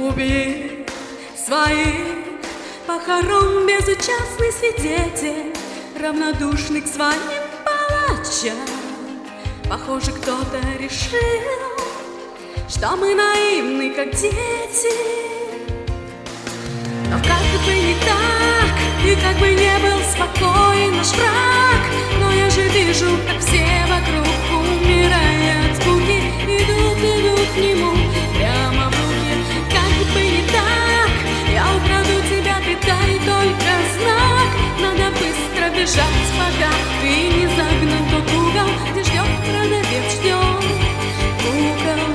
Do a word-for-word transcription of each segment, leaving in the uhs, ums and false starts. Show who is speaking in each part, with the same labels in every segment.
Speaker 1: клубе своих похорон безучастный свидетель, равнодушный к своим палачам. Похоже, кто-то решил, что мы наивны, как дети. Но как бы не так, и как бы не был спокоен наш враг, но я же вижу, как все вокруг умирают от скуки, идут, идут к нему прямо в руки. Как бы не так, я украду тебя, ты дай только знак. Надо быстро бежать, пока ты не загнан в тот угол, где ждет продавец, ждет угол.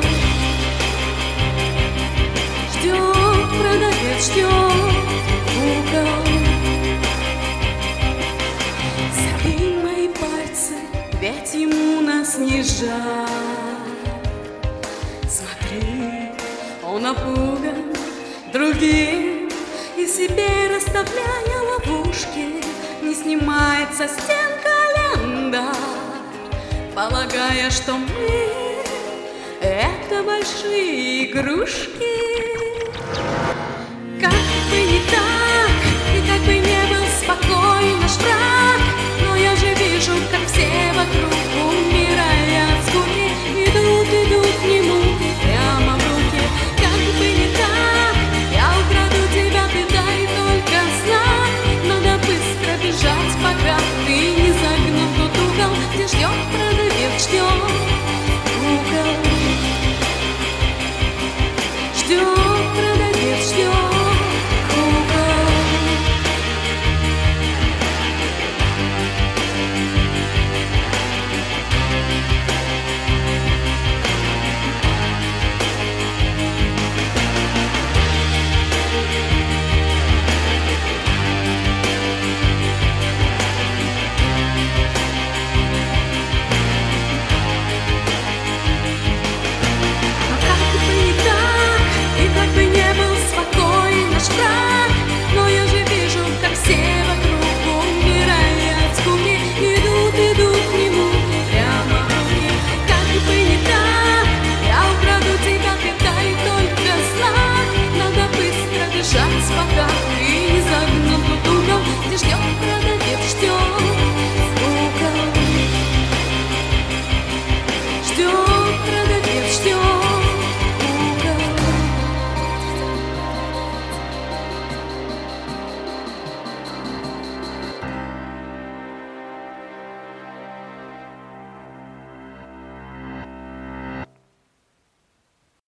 Speaker 1: Ждет продавец, ждет угол. Забей мои пальцы, ведь ему нас не жаль. Смотри, он напуган другим, и себе расставляя ловушки, не снимает со стен календарь, полагая, что мы — это большие игрушки. Как